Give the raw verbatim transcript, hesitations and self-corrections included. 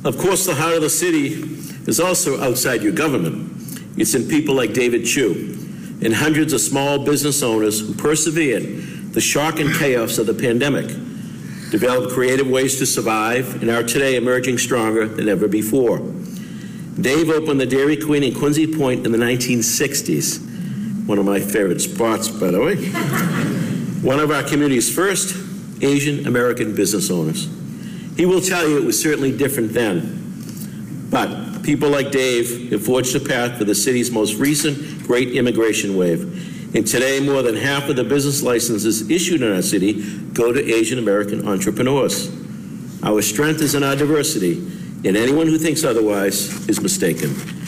Of course, the heart of the city is also outside your government. It's in people like David Chu and hundreds of small business owners who persevered the shock and chaos of the pandemic, developed creative ways to survive, and are today emerging stronger than ever before. Dave opened the Dairy Queen in Quincy Point in the nineteen sixties, one of my favorite spots, by the way. One of our community's first Asian American business owners. He will tell you it was certainly different then, but people like Dave have forged a path for the city's most recent great immigration wave. And today, more than half of the business licenses issued in our city go to Asian American entrepreneurs. Our strength is in our diversity, and anyone who thinks otherwise is mistaken.